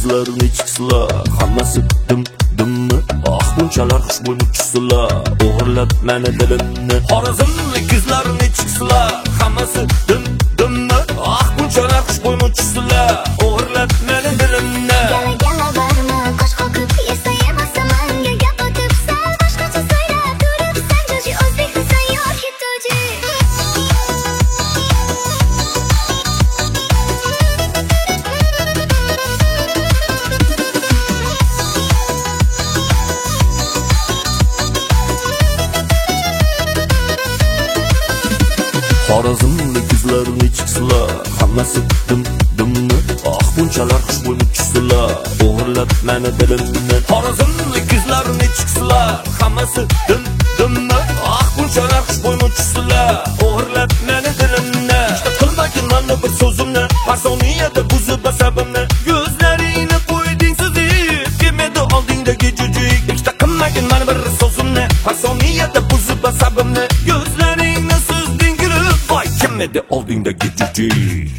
qizlar nechikislar, hammasi dim-dimmi? Ah bunchalar xushbo'ymuchsizlar, o'g'irlab meni dilimni. Xorazmlik qizlar nechikislar, hammasi dim-dimmi? Ah bunchalar xushbo'ymuchsizlar, o'g'irlab meni dilimni. Gala barmi, qosh qoqib yesa yemasa manga gap otib sal boshqacha so'ylab turibsan, jo'ji o'zbek sayyor hitoji. Xorazmlik qizlar nechikislar, hammasi dim-dimmi? Ah bunchalar xushbo'ymuchsizlar, o'g'irlab meni dilimni. Xorazmlik qizlar nechikislar, hammasi dim-dimmi? Ah bunchalar xushbo'ymuchsizlar, o'g'irlab meni dilimni. Qilmagin mana bir so'zimni, farsoniyada buzib asabimni. Ko'zlaringni qo'yding suzib, kelmadi oldingdagi jujik. Qilmagin mana bir so'zimni, farsoniyada buzib asabimni. Ko'zlaringni suzding kulib, voy kelmadi oldingdagi jujik.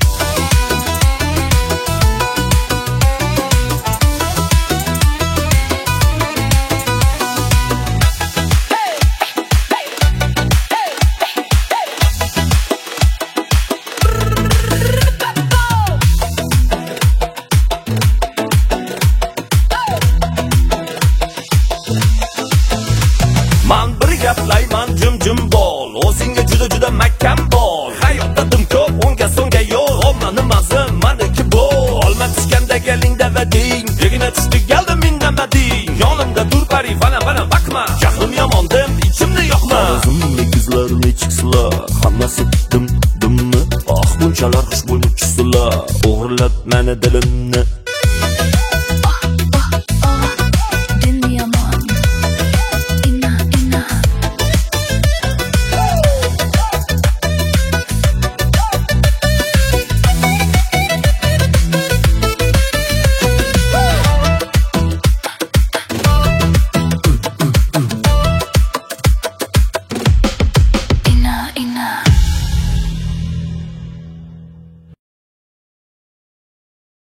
Man bir gaplayman jim-jim bol, o'zingga juda mahkam bol. Hayotda dim ko'p, o'ngga so'ngga yo'l, omani mazim maniki bo'l. Olma tushganda galingda va ding, yegina tushdi galda mindamading. Yonimda tur pari bana bakma, jahlim yomondim, ichimni yoqma. Xorazmlik qizlar nechikislar, hammasi dim-dimmi? Ah bunchalar xushbo'ymuchsizlar, o'g'irlab meni dilimni.